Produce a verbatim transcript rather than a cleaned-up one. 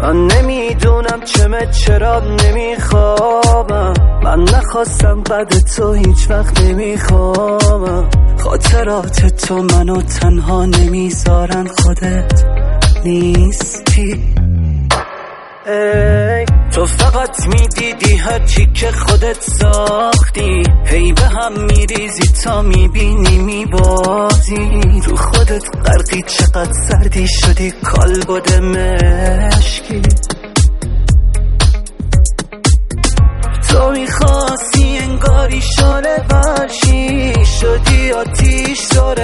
من نمیدونم چمه چرا نمیخوابم، من نخواستم بعد تو هیچ وقت نمیخوابم. خاطرات تو منو تنها نمیذارن، خودت نیستی. ای تو فقط میدیدی هرچی که خودت ساختی، هی به هم میریزی تا میبینی میبازی. تو خودت غرقی، چقدر سردی شدی کالبد مشکی. تو میخواستی انگاری شعله ورشی، شدی آتیش